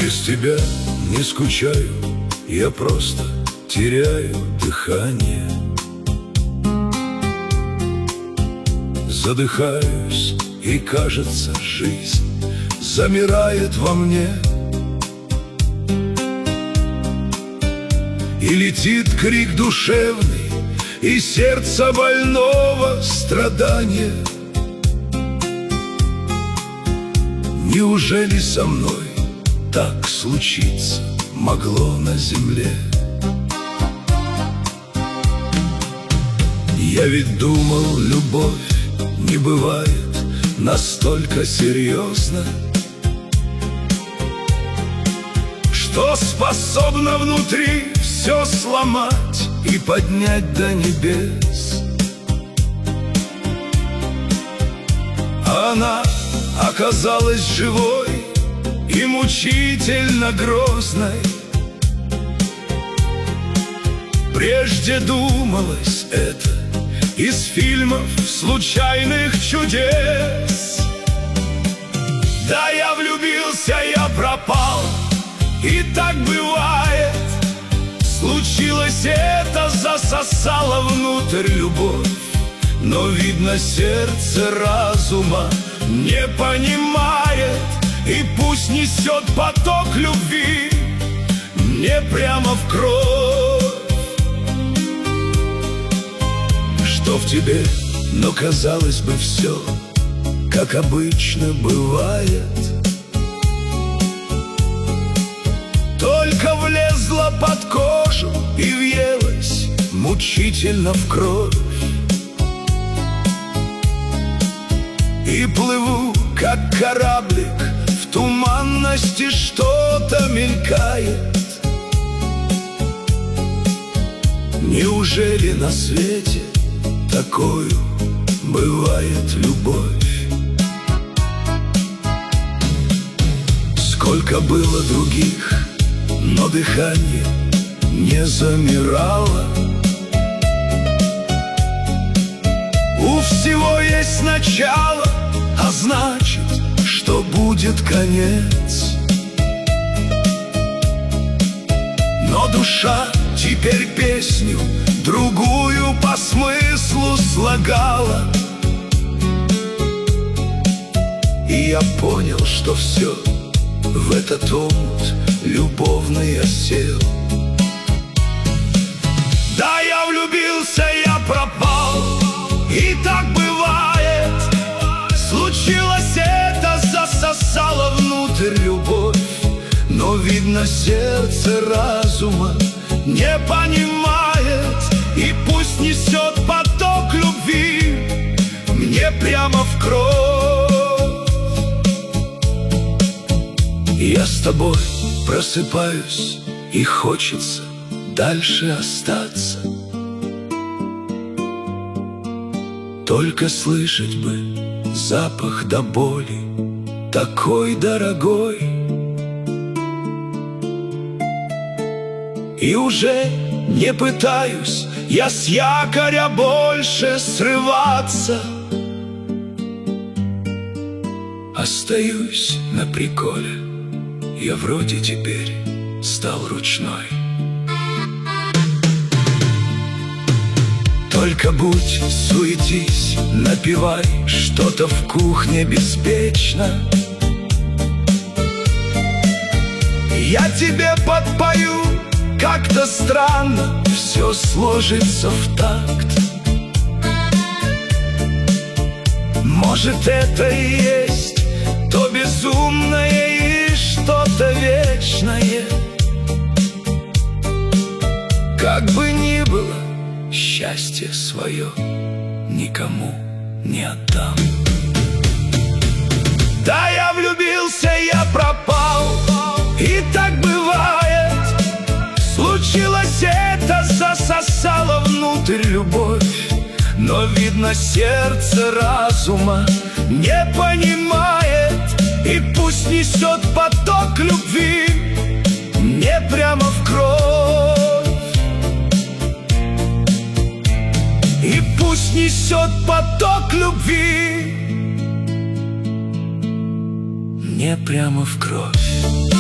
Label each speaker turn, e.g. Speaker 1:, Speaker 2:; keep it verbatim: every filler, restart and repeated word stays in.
Speaker 1: Без тебя не скучаю, я просто теряю дыхание. Задыхаюсь, и кажется, жизнь замирает во мне. И летит крик душевный, и сердце больного страдания. Неужели со мной так случиться могло на земле? Я ведь думал, любовь не бывает настолько серьезно, что способна внутри все сломать и поднять до небес. А она оказалась живой и мучительно грозной. Прежде думалось это из фильмов случайных чудес. Да, я влюбился, я пропал, и так бывает. Случилось это, засосало внутрь любовь. Но, видно, сердце разума не понимает, и пусть несет поток любви мне прямо в кровь. Что в тебе, но казалось бы все, как обычно бывает. Только влезла под кожу и въелась мучительно в кровь. И плыву, как кораблик, в туманности что-то мелькает. Неужели на свете такою бывает любовь? Сколько было других, но дыхание не замирало. У всего есть начало, а значит, что будет конец. Но душа теперь песню другую по смыслу слагала. И я понял, что все в этот омут любовный осел. Да, я влюбился, я пропал, и так бывает. Случилось это, засосало внутрь любовь. Но, видно, сердце разума не понимает, и пусть несет поток любви мне прямо в кровь. Я с тобой просыпаюсь, и хочется дальше остаться. Только слышать бы запах до боли такой дорогой. И уже не пытаюсь я с якоря больше срываться. Остаюсь на приколе, я вроде теперь стал ручной. Только будь, суетись, напевай что-то в кухне беспечно. Я тебе подпою, как-то странно все сложится в такт. Может, это и есть то безумное и что-то вечное. Как бы ни было, счастье свое никому не отдам. Да, я влюбился, я пропал, и так бывает. Случилось это, засосало внутрь любовь. Но, видно, сердце разума не понимает, и пусть несет поток любви мне прямо в кровь. И пусть несет поток любви мне прямо в кровь.